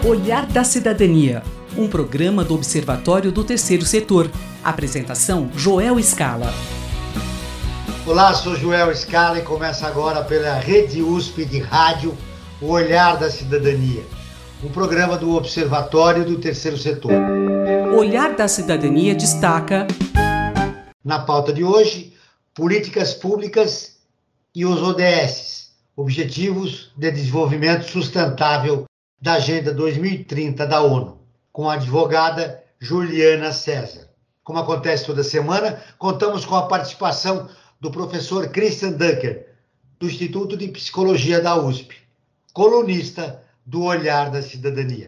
Olhar da Cidadania, um programa do Observatório do Terceiro Setor. Apresentação, Joel Scala. Olá, sou Joel Scala e começa agora pela Rede USP de Rádio, o Olhar da Cidadania, um programa do Observatório do Terceiro Setor. Olhar da Cidadania destaca... Na pauta de hoje, políticas públicas e os ODS, Objetivos de Desenvolvimento Sustentável da Agenda 2030 da ONU, com a advogada Juliana César. Como acontece toda semana, contamos com a participação do professor Christian Dunker, do Instituto de Psicologia da USP, colunista do Olhar da Cidadania.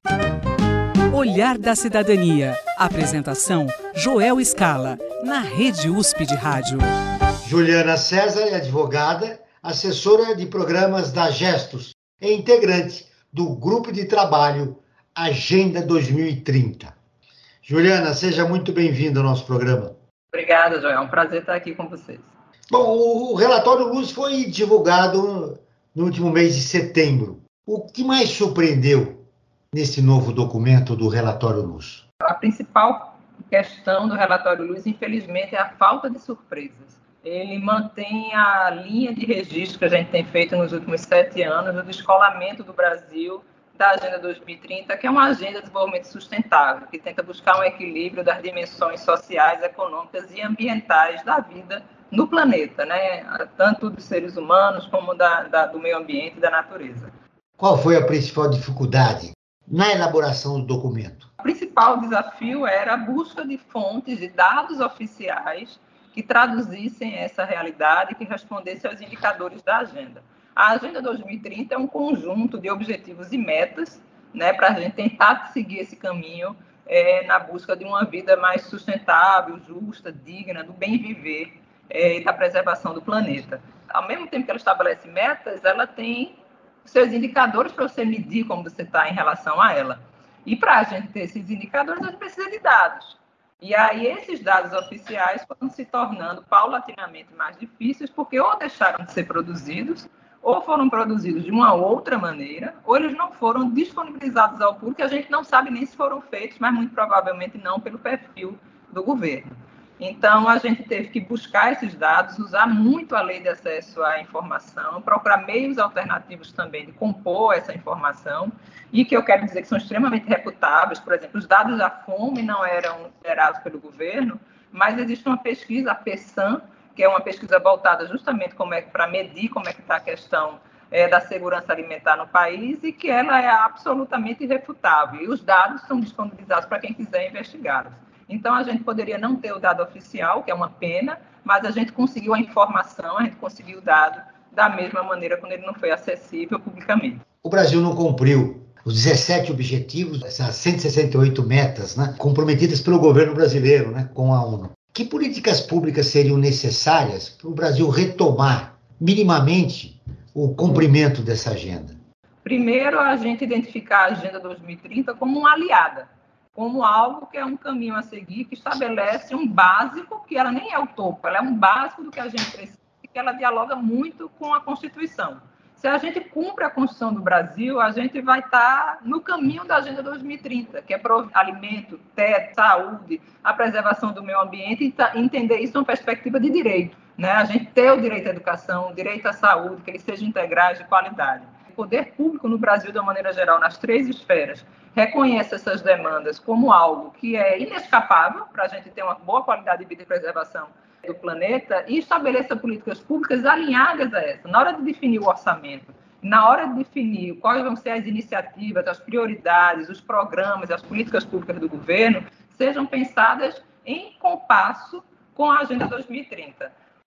Olhar da Cidadania. Apresentação, Joel Scala, na Rede USP de Rádio. Juliana César é advogada, assessora de programas da Gestos e integrante do Grupo de Trabalho Agenda 2030. Juliana, seja muito bem-vinda ao nosso programa. Obrigada, Joel. É um prazer estar aqui com vocês. Bom, o relatório Luz foi divulgado no último mês de setembro. O que mais surpreendeu nesse novo documento do relatório Luz? A principal questão do relatório Luz, infelizmente, é a falta de surpresas. Ele mantém a linha de registro que a gente tem feito nos últimos 7 anos do descolamento do Brasil da Agenda 2030, que é uma agenda de desenvolvimento sustentável, que tenta buscar um equilíbrio das dimensões sociais, econômicas e ambientais da vida no planeta, né? Tanto dos seres humanos como do meio ambiente e da natureza. Qual foi a principal dificuldade na elaboração do documento? O principal desafio era a busca de fontes, de dados oficiais que traduzissem essa realidade e que respondessem aos indicadores da agenda. A Agenda 2030 é um conjunto de objetivos e metas, né, para a gente tentar seguir esse caminho na busca de uma vida mais sustentável, justa, digna, do bem viver e da preservação do planeta. Ao mesmo tempo que ela estabelece metas, ela tem seus indicadores para você medir como você está em relação a ela. E para a gente ter esses indicadores, a gente precisa de dados. E aí esses dados oficiais foram se tornando paulatinamente mais difíceis, porque ou deixaram de ser produzidos, ou foram produzidos de uma outra maneira, ou eles não foram disponibilizados ao público, a gente não sabe nem se foram feitos, mas muito provavelmente não pelo perfil do governo. Então, a gente teve que buscar esses dados, usar muito a lei de acesso à informação, procurar meios alternativos também de compor essa informação, e que eu quero dizer que são extremamente refutáveis. Por exemplo, os dados da fome não eram gerados pelo governo, mas existe uma pesquisa, a PESAM, que é uma pesquisa voltada justamente para medir como é que está a questão da segurança alimentar no país, e que ela é absolutamente irrefutável. E os dados são disponibilizados para quem quiser investigá-los. Então, a gente poderia não ter o dado oficial, que é uma pena, mas a gente conseguiu a informação, a gente conseguiu o dado da mesma maneira quando ele não foi acessível publicamente. O Brasil não cumpriu os 17 objetivos, essas 168 metas, né, comprometidas pelo governo brasileiro, né, com a ONU. Que políticas públicas seriam necessárias para o Brasil retomar minimamente o cumprimento dessa agenda? Primeiro, a gente identificar a Agenda 2030 como uma aliada, como algo que é um caminho a seguir, que estabelece um básico, que ela nem é o topo, ela é um básico do que a gente precisa, e que ela dialoga muito com a Constituição. Se a gente cumpre a Constituição do Brasil, a gente vai estar no caminho da Agenda 2030, que é alimento, teto, saúde, a preservação do meio ambiente, e entender isso numa perspectiva de direito, né? A gente ter o direito à educação, o direito à saúde, que eles sejam integrais de qualidade. O poder público no Brasil, de uma maneira geral, nas 3 esferas, reconhece essas demandas como algo que é inescapável para a gente ter uma boa qualidade de vida e preservação do planeta, e estabeleça políticas públicas alinhadas a essa. Na hora de definir o orçamento, na hora de definir quais vão ser as iniciativas, as prioridades, os programas, as políticas públicas do governo, sejam pensadas em compasso com a Agenda 2030.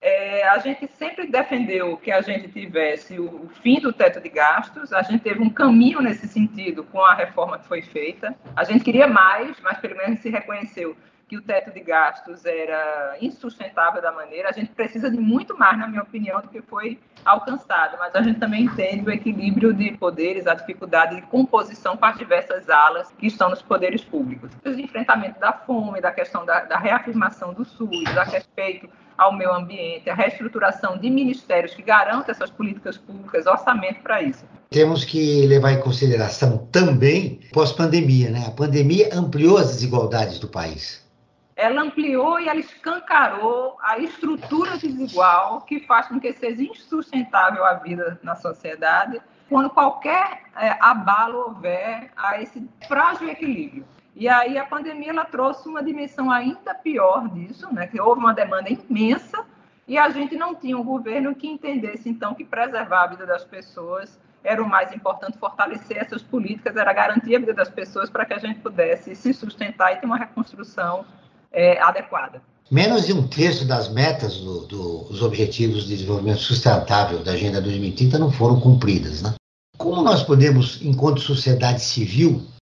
A gente sempre defendeu que a gente tivesse o fim do teto de gastos, a gente teve um caminho nesse sentido com a reforma que foi feita. A gente queria mais, mas pelo menos se reconheceu que o teto de gastos era insustentável da maneira. A gente precisa de muito mais, na minha opinião, do que foi alcançado, mas a gente também entende o equilíbrio de poderes, a dificuldade de composição com as diversas alas que estão nos poderes públicos. O enfrentamento da fome, da questão da reafirmação do SUS, a respeito ao meio ambiente, a reestruturação de ministérios que garantam essas políticas públicas, orçamento para isso. Temos que levar em consideração também pós-pandemia, né? A pandemia ampliou as desigualdades do país. Ela ampliou e ela escancarou a estrutura desigual que faz com que seja insustentável a vida na sociedade quando qualquer abalo houver a esse frágil equilíbrio. E aí a pandemia ela trouxe uma dimensão ainda pior disso, né? Que houve uma demanda imensa e a gente não tinha um governo que entendesse, então, que preservar a vida das pessoas era o mais importante, fortalecer essas políticas, era garantir a vida das pessoas para que a gente pudesse se sustentar e ter uma reconstrução adequada. Menos de um terço das metas dos Objetivos de Desenvolvimento Sustentável da Agenda 2030 não foram cumpridas, né? Como nós podemos, enquanto sociedade civil,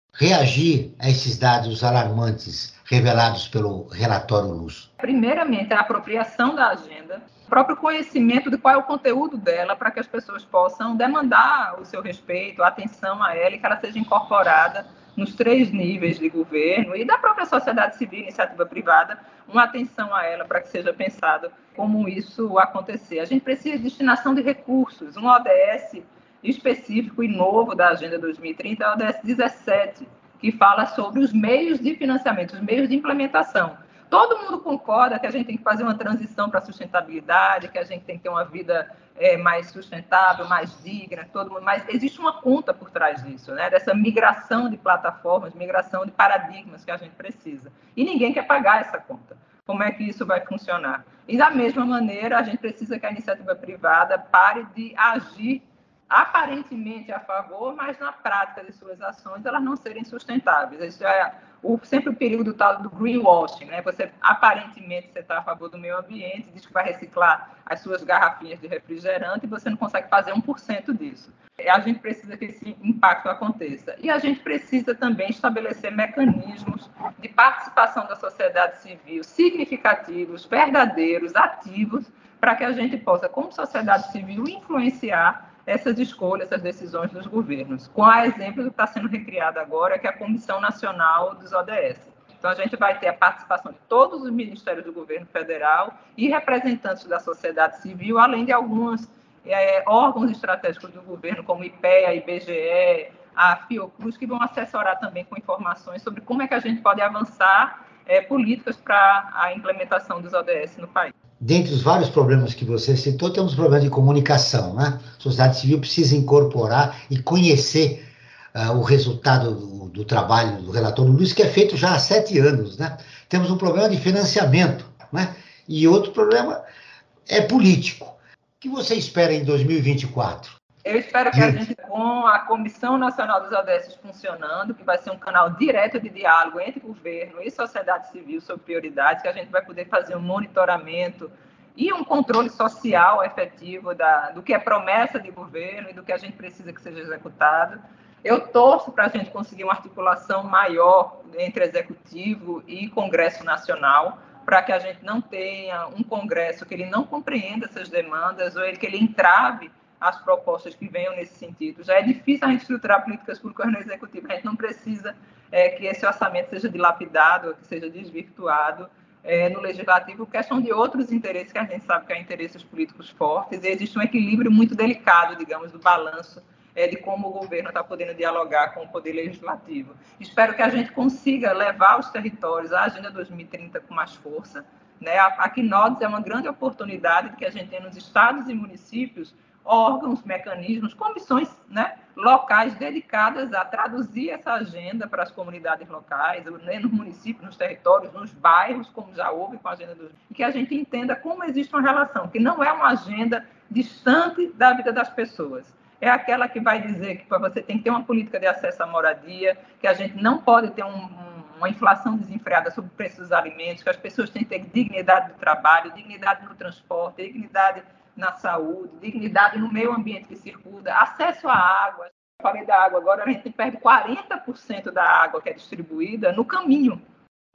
reagir a esses dados alarmantes revelados pelo relatório Luz? Primeiramente, a apropriação da agenda, o próprio conhecimento de qual é o conteúdo dela, para que as pessoas possam demandar o seu respeito, a atenção a ela e que ela seja incorporada nos 3 níveis de governo e da própria sociedade civil, iniciativa privada, uma atenção a ela para que seja pensado como isso acontecer. A gente precisa de destinação de recursos, um ODS específico e novo da Agenda 2030 é o ODS 17, que fala sobre os meios de financiamento, os meios de implementação. Todo mundo concorda que a gente tem que fazer uma transição para a sustentabilidade, que a gente tem que ter uma vida mais sustentável, mais digna, todo mundo, mas existe uma conta por trás disso, né? Dessa migração de plataformas, migração de paradigmas que a gente precisa. E ninguém quer pagar essa conta. Como é que isso vai funcionar? E da mesma maneira, a gente precisa que a iniciativa privada pare de agir aparentemente a favor, mas na prática de suas ações elas não serem sustentáveis. Isso é sempre o perigo do tal do greenwashing, né? Você aparentemente você está a favor do meio ambiente, diz que vai reciclar as suas garrafinhas de refrigerante e você não consegue fazer 1% disso. A gente precisa que esse impacto aconteça. E a gente precisa também estabelecer mecanismos de participação da sociedade civil significativos, verdadeiros, ativos, para que a gente possa, como sociedade civil, influenciar essas escolhas, essas decisões dos governos, com a exemplo do que está sendo recriado agora, que é a Comissão Nacional dos ODS. Então, a gente vai ter a participação de todos os ministérios do governo federal e representantes da sociedade civil, além de alguns órgãos estratégicos do governo, como IPEA, IBGE, a Fiocruz, que vão assessorar também com informações sobre como é que a gente pode avançar políticas para a implementação dos ODS no país. Dentre os vários problemas que você citou, temos problemas de comunicação, né? A sociedade civil precisa incorporar e conhecer o resultado do trabalho do relatório Luiz, que é feito já há 7 anos, né? Temos um problema de financiamento, né? E outro problema é político. O que você espera em 2024? Eu espero que a gente, com a Comissão Nacional dos ODS funcionando, que vai ser um canal direto de diálogo entre governo e sociedade civil sobre prioridades, que a gente vai poder fazer um monitoramento e um controle social efetivo do que é promessa de governo e do que a gente precisa que seja executado. Eu torço para a gente conseguir uma articulação maior entre Executivo e Congresso Nacional, para que a gente não tenha um Congresso que ele não compreenda essas demandas ou que ele entrave as propostas que venham nesse sentido. Já é difícil a gente estruturar políticas públicas no Executivo, a gente não precisa que esse orçamento seja dilapidado, que seja desvirtuado no Legislativo, questão de outros interesses que a gente sabe que há interesses políticos fortes, e existe um equilíbrio muito delicado, digamos, do balanço de como o governo está podendo dialogar com o Poder Legislativo. Espero que a gente consiga levar aos territórios a Agenda 2030 com mais força, né? A Quinodes é uma grande oportunidade que a gente tem nos estados e municípios órgãos, mecanismos, comissões, né, locais dedicadas a traduzir essa agenda para as comunidades locais, né, nos municípios, nos territórios, nos bairros, como já houve com a Agenda 2030, e que a gente entenda como existe uma relação, que não é uma agenda distante da vida das pessoas. É aquela que vai dizer que você tem que ter uma política de acesso à moradia, que a gente não pode ter uma inflação desenfreada sobre o preço dos alimentos, que as pessoas têm que ter dignidade do trabalho, dignidade no transporte, dignidade na saúde, dignidade no meio ambiente que circula, acesso à água. Eu falei da água agora, a gente perde 40% da água que é distribuída no caminho.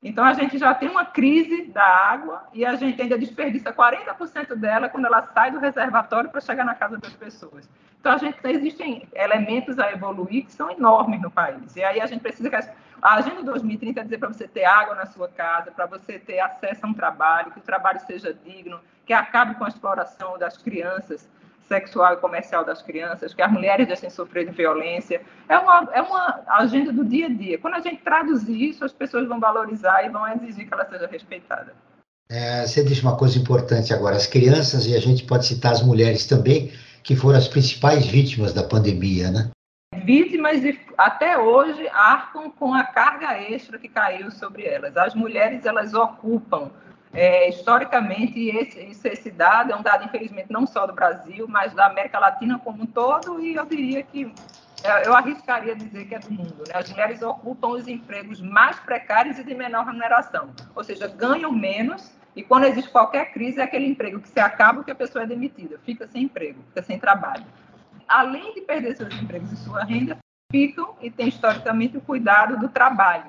Então, a gente já tem uma crise da água e a gente ainda desperdiça 40% dela quando ela sai do reservatório para chegar na casa das pessoas. Então, existem elementos a evoluir que são enormes no país. E aí a gente precisa... A Agenda 2030 é dizer para você ter água na sua casa, para você ter acesso a um trabalho, que o trabalho seja digno, que acabe com a exploração das crianças, sexual e comercial das crianças, que as mulheres deixem sofrer de violência. É uma agenda do dia a dia. Quando a gente traduzir isso, as pessoas vão valorizar e vão exigir que ela seja respeitada. Você disse uma coisa importante agora, as crianças, e a gente pode citar as mulheres também, que foram as principais vítimas da pandemia, né? Vítimas e até hoje arcam com a carga extra que caiu sobre elas. As mulheres, elas ocupam historicamente, esse dado é um dado, infelizmente, não só do Brasil, mas da América Latina como um todo, e eu diria que, eu arriscaria dizer que é do mundo, né? As mulheres ocupam os empregos mais precários e de menor remuneração, ou seja, ganham menos, e quando existe qualquer crise, é aquele emprego que se acaba que a pessoa é demitida, fica sem emprego, fica sem trabalho. Além de perder seus empregos e sua renda, ficam e têm historicamente o cuidado do trabalho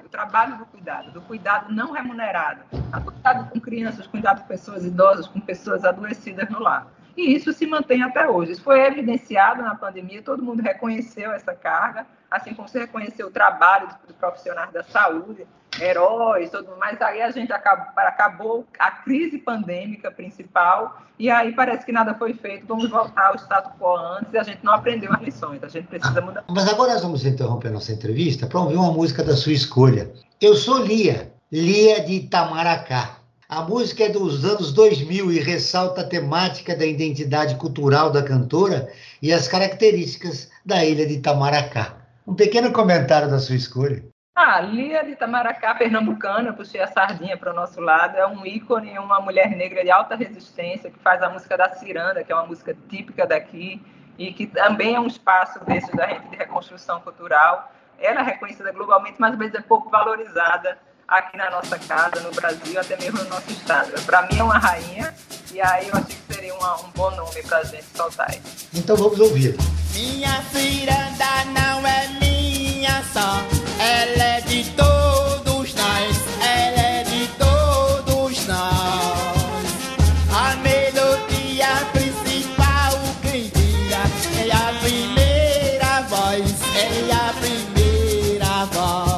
do cuidado não remunerado, cuidado com crianças, cuidado com pessoas idosas, com pessoas adoecidas no lar. E isso se mantém até hoje. Isso foi evidenciado na pandemia, todo mundo reconheceu essa carga, assim como se reconheceu o trabalho dos profissionais da saúde, heróis, tudo mais. Aí a gente acabou a crise pandêmica principal e aí parece que nada foi feito. Vamos voltar ao status quo antes e a gente não aprendeu as lições. A gente precisa mudar. Mas agora nós vamos interromper nossa entrevista para ouvir uma música da sua escolha. Eu sou Lia de Itamaracá. A música é dos anos 2000 e ressalta a temática da identidade cultural da cantora e as características da ilha de Itamaracá. Um pequeno comentário da sua escolha. Lia de Itamaracá, pernambucana, eu puxei a sardinha para o nosso lado, é um ícone, uma mulher negra de alta resistência, que faz a música da ciranda, que é uma música típica daqui, e que também é um espaço desse da gente de reconstrução cultural. Ela é reconhecida globalmente, mas às vezes é pouco valorizada aqui na nossa casa, no Brasil, até mesmo no nosso estado. Para mim é uma rainha, e aí eu achei que seria um bom nome para a gente soltar isso. Então vamos ouvir. Minha ciranda não é minha só, ela é de todos nós, ela é de todos nós. A melodia principal quem guia é a primeira voz, é a primeira voz.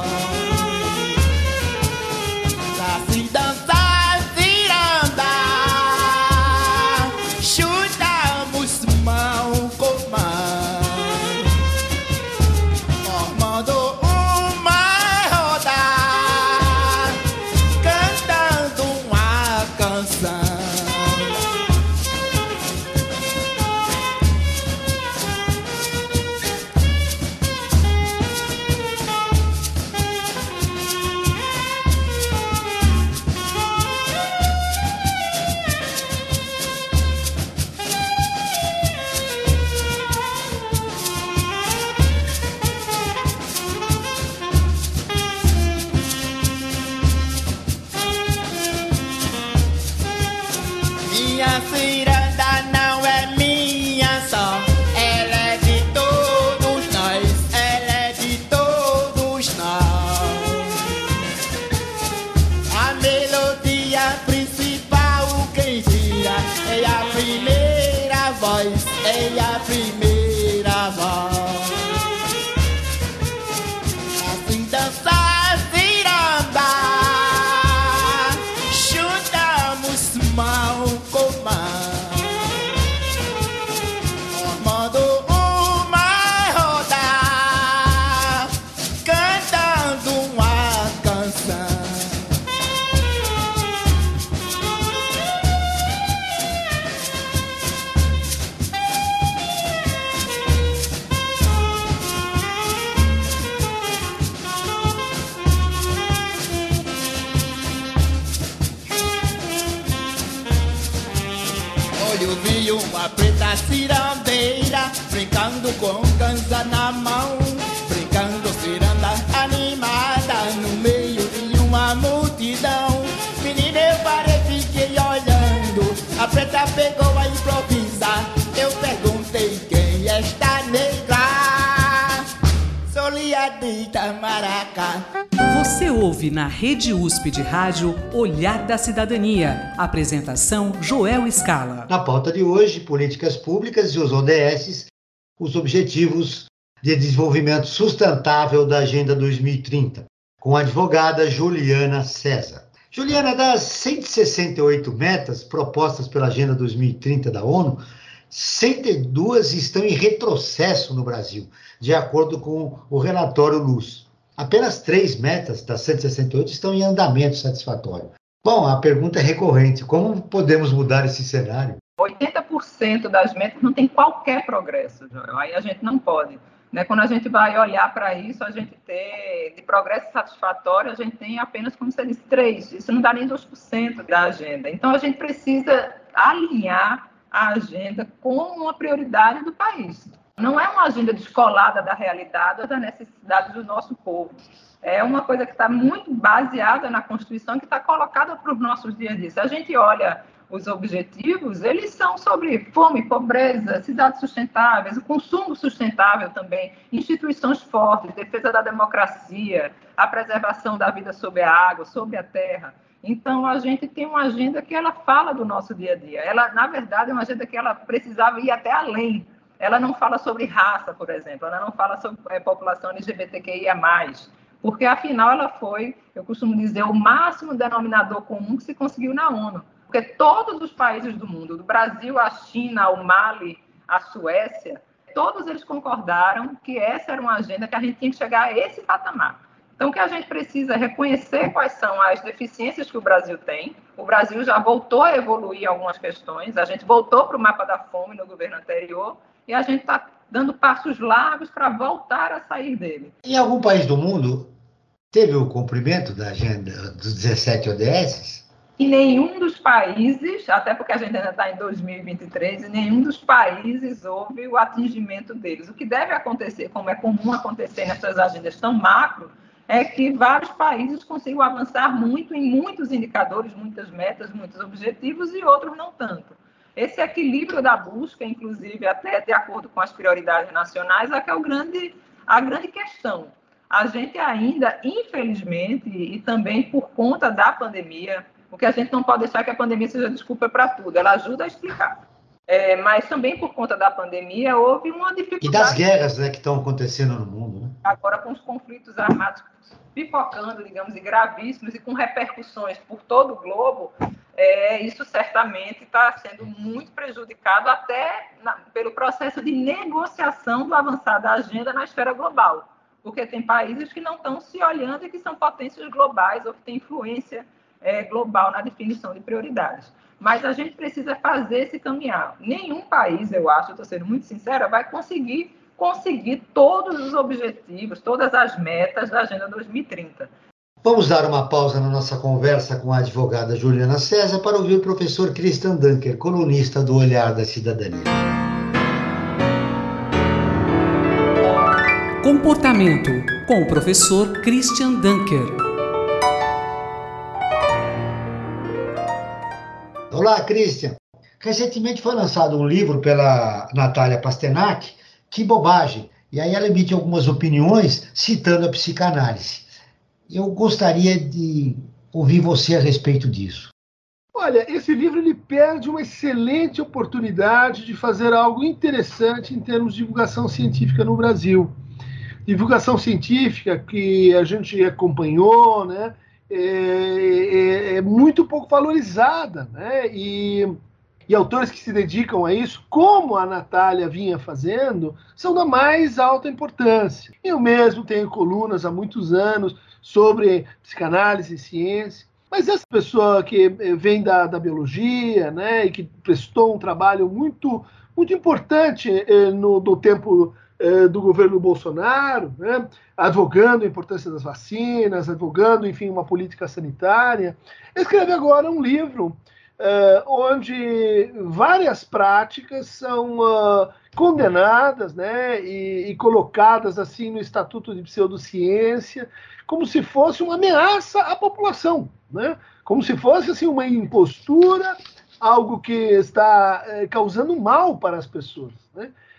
Pra se dançar ciranda, chutamos mão com mão, formando uma roda, cantando uma canção. Minha ciranda não é minha só, ela é de todos nós, ela é de todos nós. A melodia principal quem guia é a primeira voz, é a primeira voz. Assim dançar ciranda, chutamos mão com mão, formando uma roda, cantando uma canção. Eu vi uma preta cirandeira brincando com cansa na mão, brincando ciranda animada no meio de uma multidão. Menina, eu parei, fiquei olhando, a preta pegou a improvisar. Eu perguntei quem é esta negra, sou Lia de Itamaracá. Você ouve na Rede USP de Rádio Olhar da Cidadania. Apresentação Joel Scala. Na pauta de hoje, políticas públicas e os ODS, os Objetivos de Desenvolvimento Sustentável da Agenda 2030, com a advogada Juliana César. Juliana, das 168 metas propostas pela Agenda 2030 da ONU, 102 estão em retrocesso no Brasil, de acordo com o relatório Luz. Apenas 3 metas das 168 estão em andamento satisfatório. Bom, a pergunta é recorrente: como podemos mudar esse cenário? 80% das metas não tem qualquer progresso, Joel. Aí a gente não pode. Quando a gente vai olhar para isso, a gente tem, de progresso satisfatório, a gente tem apenas, como você disse, 3. Isso não dá nem 2% da agenda. Então, a gente precisa alinhar a agenda com uma prioridade do país. Não é uma agenda descolada da realidade ou das necessidades do nosso povo. É uma coisa que está muito baseada na Constituição, que está colocada para os nossos dias a dia. Se a gente olha os objetivos, eles são sobre fome, pobreza, cidades sustentáveis, o consumo sustentável também, instituições fortes, defesa da democracia, a preservação da vida sob a água, sob a terra. Então, a gente tem uma agenda que ela fala do nosso dia a dia. Ela, na verdade, é uma agenda que ela precisava ir até além. Ela não fala sobre raça, por exemplo, ela não fala sobre população LGBTQIA+, porque, afinal, ela foi, eu costumo dizer, o máximo denominador comum que se conseguiu na ONU. Porque todos os países do mundo, do Brasil à China, ao Mali, à Suécia, todos eles concordaram que essa era uma agenda que a gente tinha que chegar a esse patamar. Então, o que a gente precisa é reconhecer quais são as deficiências que o Brasil tem. O Brasil já voltou a evoluir em algumas questões, a gente voltou para o mapa da fome no governo anterior e a gente está dando passos largos para voltar a sair dele. Em algum país do mundo, teve o cumprimento da agenda dos 17 ODS? Em nenhum dos países, até porque a gente ainda está em 2023, em nenhum dos países houve o atingimento deles. O que deve acontecer, como é comum acontecer nessas agendas tão macro, é que vários países consigam avançar muito em muitos indicadores, muitas metas, muitos objetivos, e outros não tanto. Esse equilíbrio da busca, inclusive até de acordo com as prioridades nacionais, é que é a grande questão. A gente ainda, infelizmente, e também por conta da pandemia, porque a gente não pode deixar que a pandemia seja desculpa para tudo, ela ajuda a explicar. Mas também por conta da pandemia houve uma dificuldade. E das guerras, que estão acontecendo no mundo, né? Agora, com os conflitos armados pipocando, digamos, e gravíssimos, e com repercussões por todo o globo, isso certamente está sendo muito prejudicado até pelo processo de negociação do avançar da agenda na esfera global. Porque tem países que não estão se olhando e que são potências globais ou que têm influência global na definição de prioridades. Mas a gente precisa fazer esse caminhar. Nenhum país, eu acho, estou sendo muito sincera, vai conseguir todos os objetivos, todas as metas da Agenda 2030. Vamos dar uma pausa na nossa conversa com a advogada Juliana César para ouvir o professor Christian Dunker, colunista do Olhar da Cidadania. Comportamento, com o professor Christian Dunker. Olá, Christian. Recentemente foi lançado um livro pela Natália Pasternak, Que Bobagem, e aí ela emite algumas opiniões citando a psicanálise. Eu gostaria de ouvir você a respeito disso. Olha, esse livro ele perde uma excelente oportunidade de fazer algo interessante em termos de divulgação científica no Brasil. Divulgação científica que a gente acompanhou, né? É muito pouco valorizada, né? E autores que se dedicam a isso, como a Natália vinha fazendo, são da mais alta importância. Eu mesmo tenho colunas há muitos anos sobre psicanálise e ciência, mas essa pessoa que vem da biologia, né, e que prestou um trabalho muito, muito importante no tempo do governo Bolsonaro, né, advogando a importância das vacinas, advogando, enfim, uma política sanitária, escreve agora um livro onde várias práticas são condenadas, né, e colocadas assim no Estatuto de Pseudociência, como se fosse uma ameaça à população, né, como se fosse assim, uma impostura, algo que está causando mal para as pessoas, né.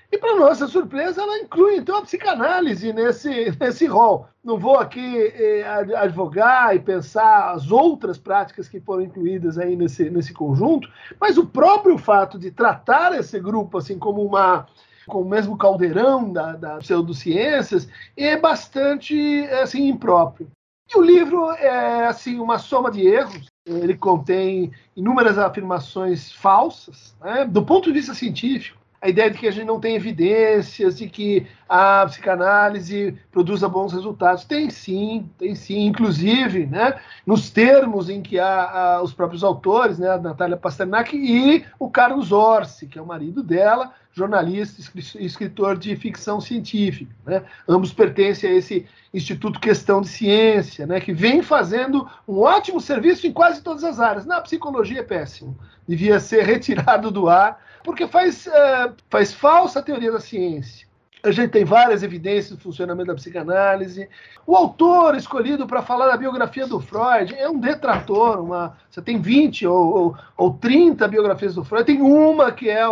E, para nossa surpresa, ela inclui, então, a psicanálise nesse rol. Não vou aqui advogar e pensar as outras práticas que foram incluídas aí nesse conjunto, mas o próprio fato de tratar esse grupo assim como com o mesmo caldeirão da pseudociências é bastante assim, impróprio. E o livro é assim, uma soma de erros. Ele contém inúmeras afirmações falsas, né, do ponto de vista científico. A ideia de que a gente não tem evidências de que a psicanálise produza bons resultados. Tem sim. Inclusive, né, nos termos em que os próprios autores, né, a Natália Pasternak e o Carlos Orsi, que é o marido dela, jornalista e escritor de ficção científica. Né? Ambos pertencem a esse Instituto Questão de Ciência, né, que vem fazendo um ótimo serviço em quase todas as áreas. Na psicologia é péssimo. Devia ser retirado do ar, porque faz falsa teoria da ciência. A gente tem várias evidências do funcionamento da psicanálise. O autor escolhido para falar da biografia do Freud é um detrator. Você tem 20 ou 30 biografias do Freud. Tem uma que é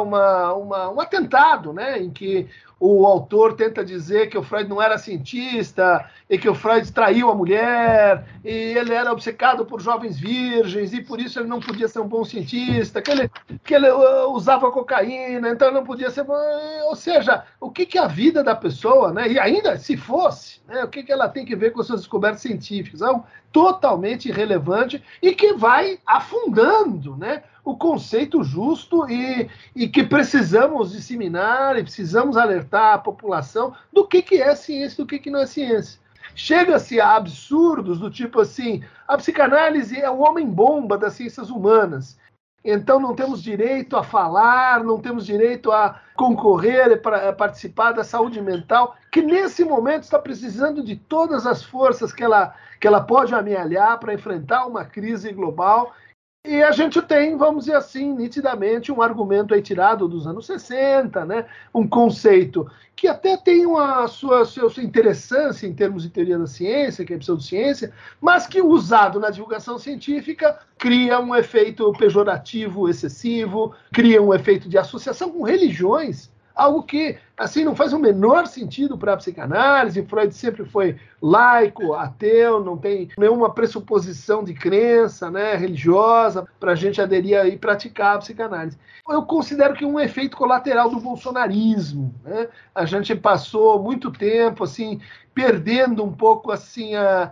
um atentado, né, em que o autor tenta dizer que o Freud não era cientista e que o Freud traiu a mulher e ele era obcecado por jovens virgens e por isso ele não podia ser um bom cientista, que ele usava cocaína, então ele não podia ser... Ou seja, o que é a vida da pessoa, né? E ainda, se fosse, né, o que ela tem que ver com as suas descobertas científicas? É totalmente irrelevante e que vai afundando, né, o conceito justo e que precisamos disseminar e precisamos alertar a população do que é ciência e do que não é ciência. Chega-se a absurdos do tipo assim, a psicanálise é o homem-bomba das ciências humanas. Então não temos direito a falar, não temos direito a concorrer, a participar da saúde mental, que nesse momento está precisando de todas as forças que ela pode amealhar para enfrentar uma crise global. E a gente tem, vamos dizer assim, nitidamente um argumento aí tirado dos anos 60, né? Um conceito que até tem a sua interessância em termos de teoria da ciência, que é a pseudociência, mas que usado na divulgação científica cria um efeito pejorativo excessivo, cria um efeito de associação com religiões, algo que assim não faz o menor sentido para a psicanálise. Freud sempre foi laico, ateu, não tem nenhuma pressuposição de crença, né, religiosa para a gente aderir e praticar a psicanálise. Eu considero que um efeito colateral do bolsonarismo, né? A gente passou muito tempo assim perdendo um pouco assim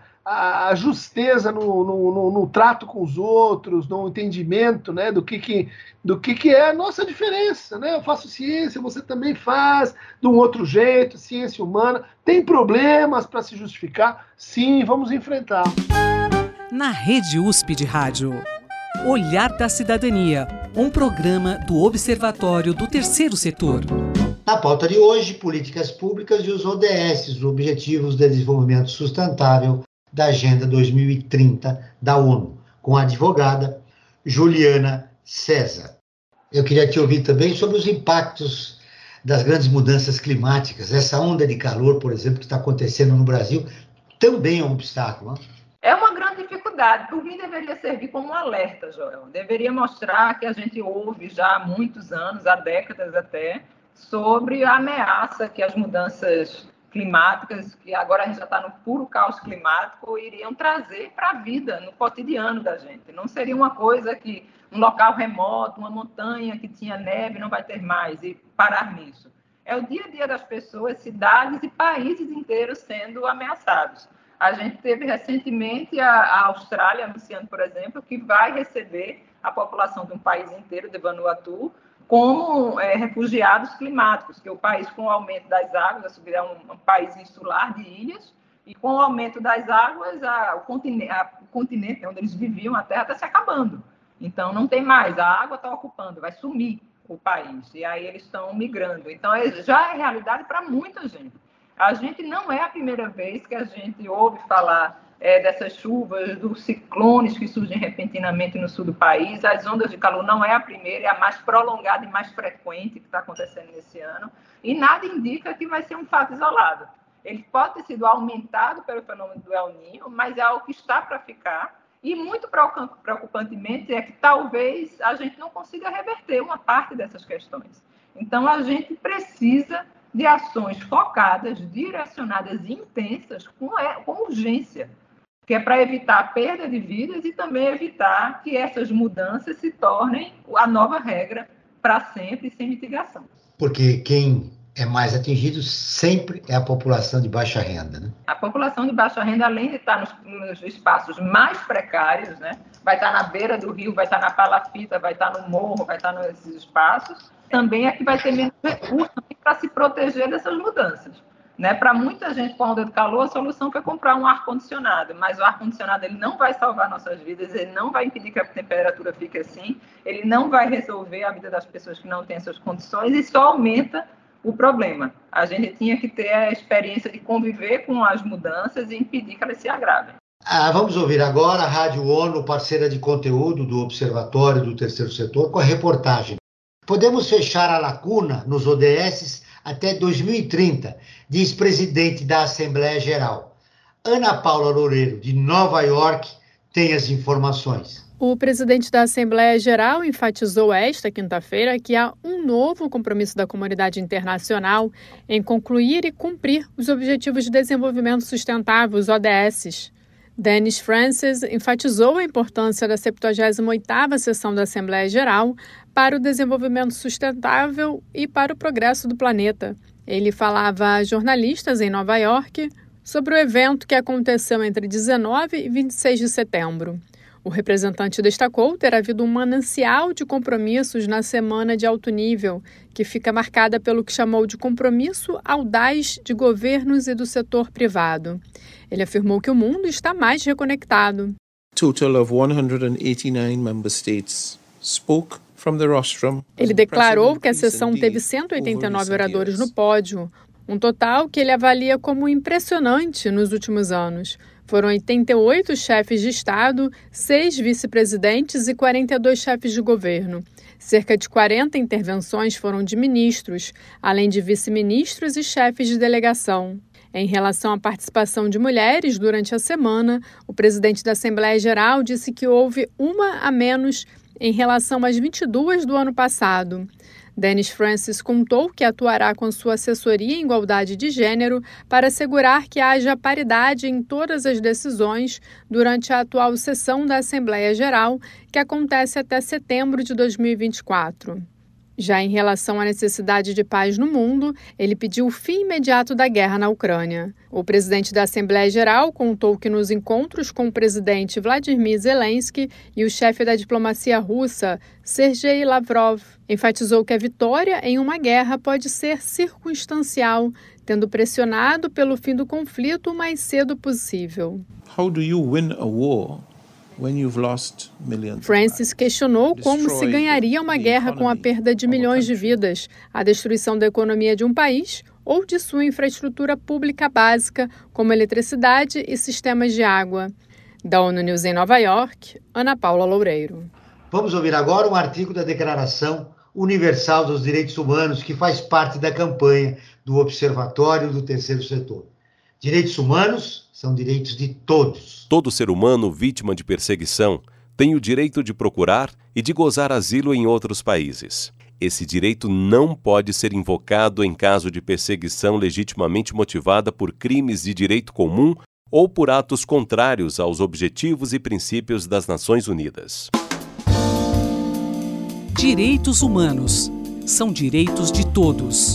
a justeza no trato com os outros, no entendimento, né, do que é a nossa diferença, né? Eu faço ciência, você também faz, de um outro jeito, ciência humana. Tem problemas para se justificar? Sim, vamos enfrentar. Na Rede USP de Rádio, Olhar da Cidadania, um programa do Observatório do Terceiro Setor. Na pauta de hoje, políticas públicas e os ODS, os Objetivos de Desenvolvimento Sustentável da Agenda 2030 da ONU, com a advogada Juliana César. Eu queria te ouvir também sobre os impactos das grandes mudanças climáticas. Essa onda de calor, por exemplo, que está acontecendo no Brasil, também é um obstáculo, né? É uma grande dificuldade. Por mim, deveria servir como um alerta, Joel. Deveria mostrar que a gente ouve já há muitos anos, há décadas até, sobre a ameaça que as mudanças climáticas, que agora a gente já está no puro caos climático, iriam trazer para a vida, no cotidiano da gente. Não seria uma coisa que um local remoto, uma montanha que tinha neve, não vai ter mais, e parar nisso. É o dia a dia das pessoas, cidades e países inteiros sendo ameaçados. A gente teve recentemente a Austrália anunciando, por exemplo, que vai receber a população de um país inteiro, de Vanuatu, como refugiados climáticos, que o país, com o aumento das águas, é um país insular de ilhas, e com o aumento das águas, o continente onde eles viviam, a terra está se acabando. Então, não tem mais, a água está ocupando, vai sumir o país, e aí eles estão migrando. Então, já é realidade para muita gente. A gente não é a primeira vez que a gente ouve falar dessas chuvas, dos ciclones que surgem repentinamente no sul do país. As ondas de calor não é a primeira, é a mais prolongada e mais frequente que está acontecendo nesse ano. E nada indica que vai ser um fato isolado. Ele pode ter sido aumentado pelo fenômeno do El Niño, mas é algo que está para ficar. E muito preocupantemente é que talvez a gente não consiga reverter uma parte dessas questões. Então, a gente precisa de ações focadas, direcionadas e intensas com urgência, que é para evitar a perda de vidas e também evitar que essas mudanças se tornem a nova regra para sempre, sem mitigação. Porque quem é mais atingido sempre é a população de baixa renda, né? A população de baixa renda, além de estar nos espaços mais precários, né, vai estar na beira do rio, vai estar na palafita, vai estar no morro, vai estar nesses espaços, também é que vai ter menos recursos para se proteger dessas mudanças. Né? Para muita gente com onda de calor, a solução foi comprar um ar-condicionado, mas o ar-condicionado ele não vai salvar nossas vidas, ele não vai impedir que a temperatura fique assim, ele não vai resolver a vida das pessoas que não têm essas condições e só aumenta o problema. A gente tinha que ter a experiência de conviver com as mudanças e impedir que elas se agravem. Vamos ouvir agora a Rádio ONU, parceira de conteúdo do Observatório do Terceiro Setor, com a reportagem. Podemos fechar a lacuna nos ODS até 2030, diz presidente da Assembleia Geral. Ana Paula Loureiro, de Nova York, tem as informações. O presidente da Assembleia Geral enfatizou esta quinta-feira que há um novo compromisso da comunidade internacional em concluir e cumprir os Objetivos de Desenvolvimento Sustentável, os ODS. Dennis Francis enfatizou a importância da 78ª sessão da Assembleia Geral para o desenvolvimento sustentável e para o progresso do planeta. Ele falava a jornalistas em Nova York sobre o evento que aconteceu entre 19 e 26 de setembro. O representante destacou ter havido um manancial de compromissos na semana de alto nível, que fica marcada pelo que chamou de compromisso audaz de governos e do setor privado. Ele afirmou que o mundo está mais reconectado. Total of 189 member states spoke from the rostrum. Ele declarou que a sessão teve 189 oradores no pódio, um total que ele avalia como impressionante nos últimos anos. Foram 88 chefes de Estado, 6 vice-presidentes e 42 chefes de governo. Cerca de 40 intervenções foram de ministros, além de vice-ministros e chefes de delegação. Em relação à participação de mulheres durante a semana, o presidente da Assembleia Geral disse que houve uma a menos em relação às 22 do ano passado. Dennis Francis contou que atuará com sua assessoria em igualdade de gênero para assegurar que haja paridade em todas as decisões durante a atual sessão da Assembleia Geral, que acontece até setembro de 2024. Já em relação à necessidade de paz no mundo, ele pediu o fim imediato da guerra na Ucrânia. O presidente da Assembleia Geral contou que nos encontros com o presidente Vladimir Zelensky e o chefe da diplomacia russa, Sergei Lavrov, enfatizou que a vitória em uma guerra pode ser circunstancial, tendo pressionado pelo fim do conflito o mais cedo possível. How do you win a war? Francis questionou como se ganharia uma guerra com a perda de milhões de vidas, a destruição da economia de um país ou de sua infraestrutura pública básica, como eletricidade e sistemas de água. Da ONU News em Nova York, Ana Paula Loureiro. Vamos ouvir agora um artigo da Declaração Universal dos Direitos Humanos, que faz parte da campanha do Observatório do Terceiro Setor. Direitos humanos são direitos de todos. Todo ser humano vítima de perseguição tem o direito de procurar e de gozar asilo em outros países. Esse direito não pode ser invocado em caso de perseguição legitimamente motivada por crimes de direito comum ou por atos contrários aos objetivos e princípios das Nações Unidas. Direitos humanos são direitos de todos.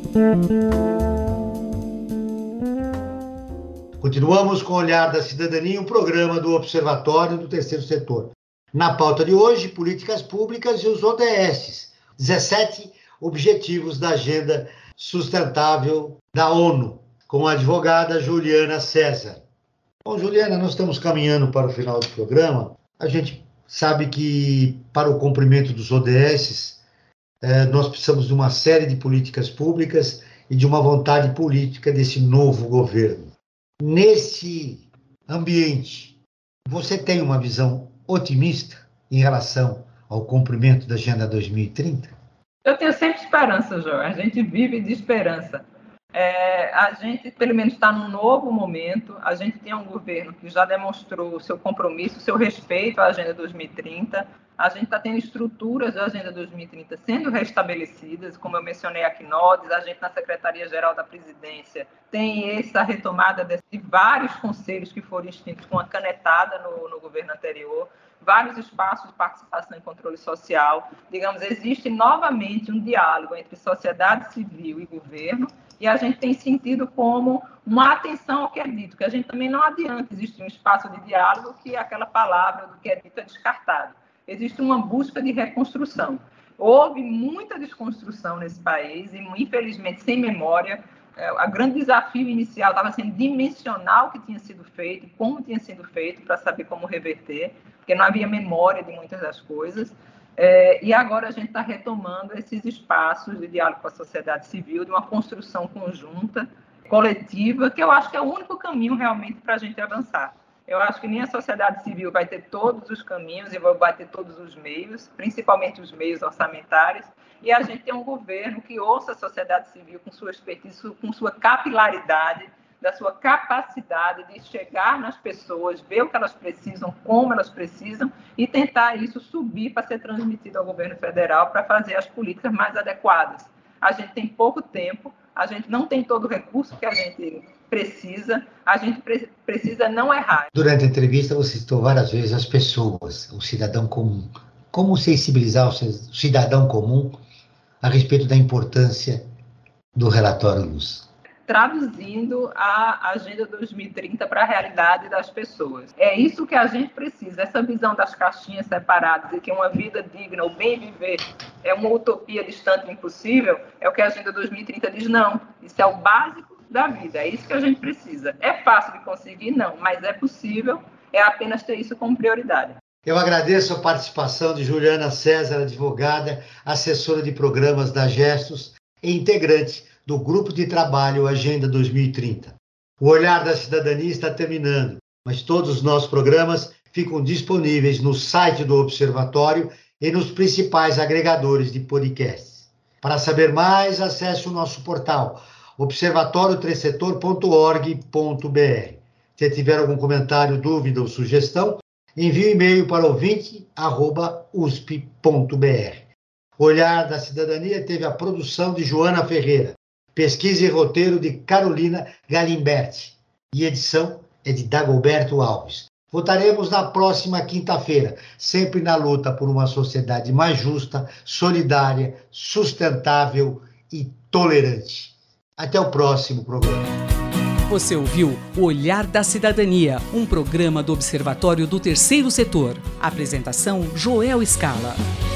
Continuamos com o Olhar da Cidadania, um programa do Observatório do Terceiro Setor. Na pauta de hoje, políticas públicas e os ODS, 17 Objetivos da Agenda Sustentável da ONU, com a advogada Juliana César. Bom, Juliana, nós estamos caminhando para o final do programa. A gente sabe que para o cumprimento dos ODS, nós precisamos de uma série de políticas públicas e de uma vontade política desse novo governo. Nesse ambiente, você tem uma visão otimista em relação ao cumprimento da Agenda 2030? Eu tenho sempre esperança, João. A gente vive de esperança. A gente, pelo menos, está num novo momento. A gente tem um governo que já demonstrou o seu compromisso, o seu respeito à Agenda 2030. A gente está tendo estruturas da Agenda 2030 sendo restabelecidas, como eu mencionei aqui, CNODES, a gente na Secretaria-Geral da Presidência tem essa retomada de vários conselhos que foram extintos com a canetada no governo anterior, vários espaços de participação e controle social. Digamos, existe novamente um diálogo entre sociedade civil e governo, e a gente tem sentido como uma atenção ao que é dito, que a gente também não adianta existir um espaço de diálogo que aquela palavra do que é dito é descartado. Existe uma busca de reconstrução. Houve muita desconstrução nesse país e, infelizmente, sem memória. O grande desafio inicial estava sendo dimensionar o que tinha sido feito, como tinha sido feito, para saber como reverter, porque não havia memória de muitas das coisas. E agora a gente está retomando esses espaços de diálogo com a sociedade civil, de uma construção conjunta, coletiva, que eu acho que é o único caminho realmente para a gente avançar. Eu acho que nem a sociedade civil vai ter todos os caminhos e vai ter todos os meios, principalmente os meios orçamentários, e a gente tem um governo que ouça a sociedade civil com sua expertise, com sua capilaridade, da sua capacidade de chegar nas pessoas, ver o que elas precisam, como elas precisam, e tentar isso subir para ser transmitido ao governo federal para fazer as políticas mais adequadas. A gente tem pouco tempo, a gente não tem todo o recurso que a gente precisa, a gente precisa não errar. Durante a entrevista, você citou várias vezes as pessoas, o cidadão comum. Como sensibilizar o cidadão comum a respeito da importância do relatório Luz? Traduzindo a Agenda 2030 para a realidade das pessoas. É isso que a gente precisa, essa visão das caixinhas separadas e que uma vida digna, o bem viver, é uma utopia distante e impossível, é o que a Agenda 2030 diz, não, isso é o básico da vida, é isso que a gente precisa. É fácil de conseguir? Não, mas é possível, é apenas ter isso como prioridade. Eu agradeço a participação de Juliana César, advogada, assessora de programas da Gestos e integrante do Grupo de Trabalho Agenda 2030. O Olhar da Cidadania está terminando, mas todos os nossos programas ficam disponíveis no site do Observatório e nos principais agregadores de podcasts. Para saber mais, acesse o nosso portal observatório3setor.org.br. Se tiver algum comentário, dúvida ou sugestão, envie um e-mail para ouvinte@usp.br. O Olhar da Cidadania teve a produção de Joana Ferreira, pesquisa e roteiro de Carolina Galimberti e edição é de Dagoberto Alves. Voltaremos na próxima quinta-feira, sempre na luta por uma sociedade mais justa, solidária, sustentável e tolerante. Até o próximo programa. Você ouviu O Olhar da Cidadania, um programa do Observatório do Terceiro Setor. Apresentação: Joel Scala.